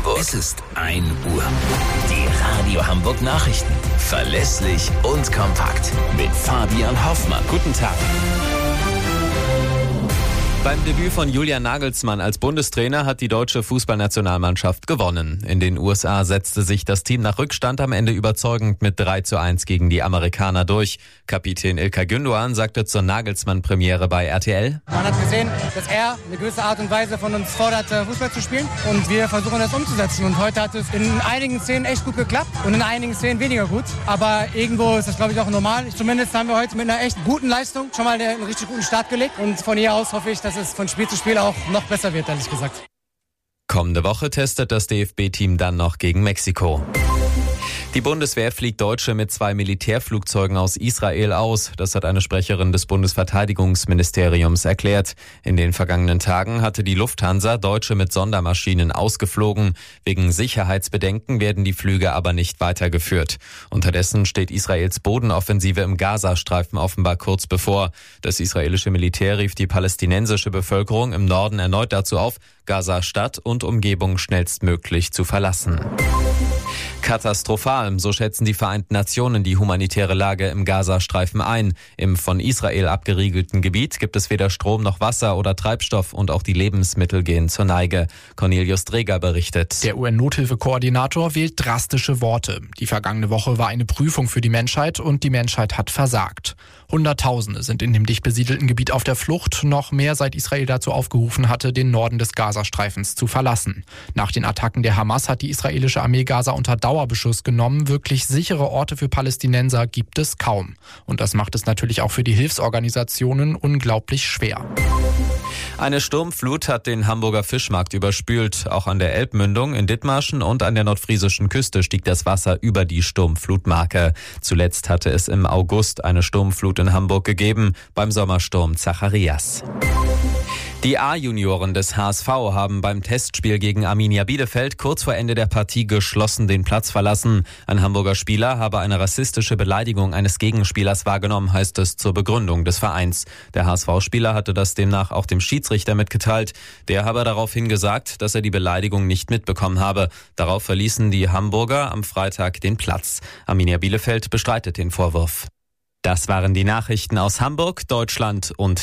Hamburg. Es ist 1 Uhr. Die Radio Hamburg Nachrichten. Verlässlich und kompakt. Mit Fabian Hoffmann. Guten Tag. Beim Debüt von Julian Nagelsmann als Bundestrainer hat die deutsche Fußballnationalmannschaft gewonnen. In den USA setzte sich das Team nach Rückstand am Ende überzeugend mit 3:1 gegen die Amerikaner durch. Kapitän İlkay Gündoğan sagte zur Nagelsmann-Premiere bei RTL: Man hat gesehen, dass er eine gewisse Art und Weise von uns fordert, Fußball zu spielen. Und wir versuchen das umzusetzen. Und heute hat es in einigen Szenen echt gut geklappt und in einigen Szenen weniger gut. Aber irgendwo ist das, glaube ich, auch normal. Zumindest haben wir heute mit einer echt guten Leistung schon mal einen richtig guten Start gelegt. Und von hier aus hoffe ich, dass es von Spiel zu Spiel auch noch besser wird, ehrlich gesagt. Kommende Woche testet das DFB-Team dann noch gegen Mexiko. Die Bundeswehr fliegt Deutsche mit 2 Militärflugzeugen aus Israel aus. Das hat eine Sprecherin des Bundesverteidigungsministeriums erklärt. In den vergangenen Tagen hatte die Lufthansa Deutsche mit Sondermaschinen ausgeflogen. Wegen Sicherheitsbedenken werden die Flüge aber nicht weitergeführt. Unterdessen steht Israels Bodenoffensive im Gazastreifen offenbar kurz bevor. Das israelische Militär rief die palästinensische Bevölkerung im Norden erneut dazu auf, Gaza-Stadt und Umgebung schnellstmöglich zu verlassen. Katastrophal, so schätzen die Vereinten Nationen die humanitäre Lage im Gazastreifen ein. Im von Israel abgeriegelten Gebiet gibt es weder Strom noch Wasser oder Treibstoff und auch die Lebensmittel gehen zur Neige. Cornelius Dreger berichtet. Der UN-Nothilfekoordinator wählt drastische Worte. Die vergangene Woche war eine Prüfung für die Menschheit und die Menschheit hat versagt. Hunderttausende sind in dem dicht besiedelten Gebiet auf der Flucht, noch mehr seit Israel dazu aufgerufen hatte, den Norden des Gazastreifens zu verlassen. Nach den Attacken der Hamas hat die israelische Armee Gaza unter Dauerbeschuss genommen. Wirklich sichere Orte für Palästinenser gibt es kaum. Und das macht es natürlich auch für die Hilfsorganisationen unglaublich schwer. Eine Sturmflut hat den Hamburger Fischmarkt überspült. Auch an der Elbmündung in Dithmarschen und an der nordfriesischen Küste stieg das Wasser über die Sturmflutmarke. Zuletzt hatte es im August eine Sturmflut in Hamburg gegeben, beim Sommersturm Zacharias. Die A-Junioren des HSV haben beim Testspiel gegen Arminia Bielefeld kurz vor Ende der Partie geschlossen den Platz verlassen. Ein Hamburger Spieler habe eine rassistische Beleidigung eines Gegenspielers wahrgenommen, heißt es zur Begründung des Vereins. Der HSV-Spieler hatte das demnach auch dem Schiedsrichter mitgeteilt. Der habe daraufhin gesagt, dass er die Beleidigung nicht mitbekommen habe. Darauf verließen die Hamburger am Freitag den Platz. Arminia Bielefeld bestreitet den Vorwurf. Das waren die Nachrichten aus Hamburg, Deutschland und